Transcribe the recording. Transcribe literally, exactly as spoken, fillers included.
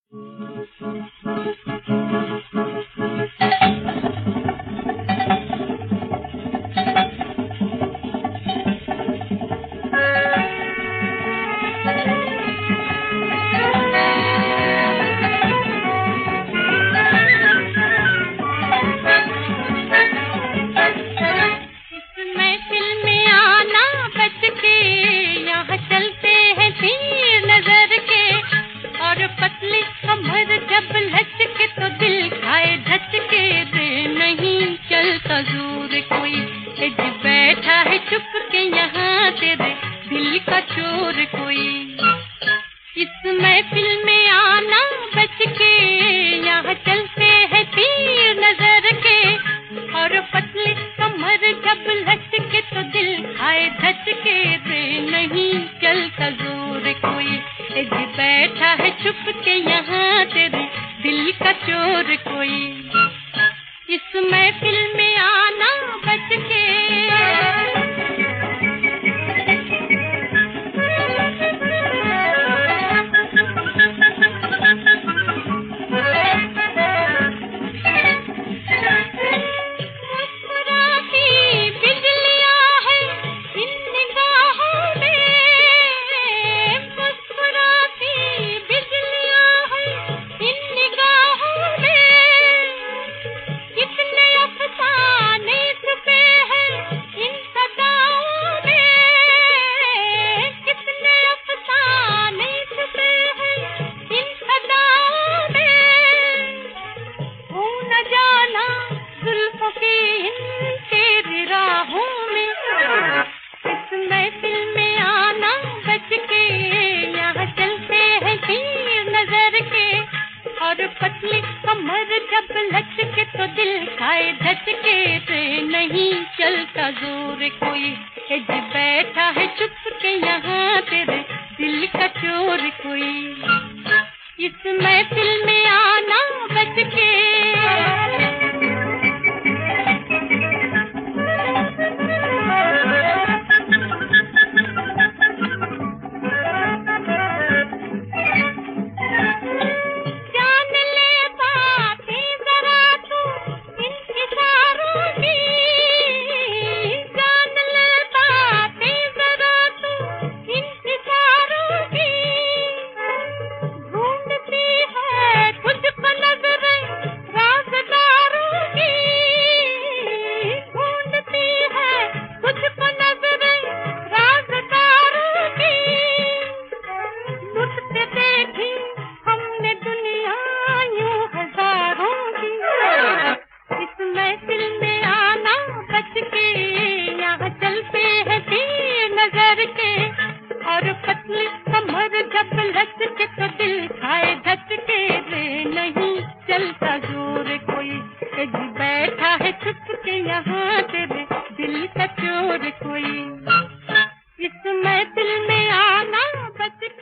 जोर कोई हिज बैठा है चुप के यहाँ तेरे दिल का चोर कोई। इस महफिल में आना बच के, यहाँ चलते हैं तीर नजर के, और पतली कमर जब लचके तो दिल खाए धचके रे, नहीं चलता जोर कोई हिज बैठा है चुप के यहाँ तेरे दिल का चोर कोई। इस महफिल में आना बच के। पतली कमर जब लचके तो दिल खाए धचके से, नहीं चलता जोर कोई हिज बैठा है चुप के यहाँ तेरे दिल का चोर कोई। इस महफिल में आना बच के। और पतली कमर जब लचके तो दिल खाए धचके रे, नहीं चलता जोर कोई हिज बैठा है चुप के यहाँ तेरे दिल का चोर कोई। इस महफिल में आना बच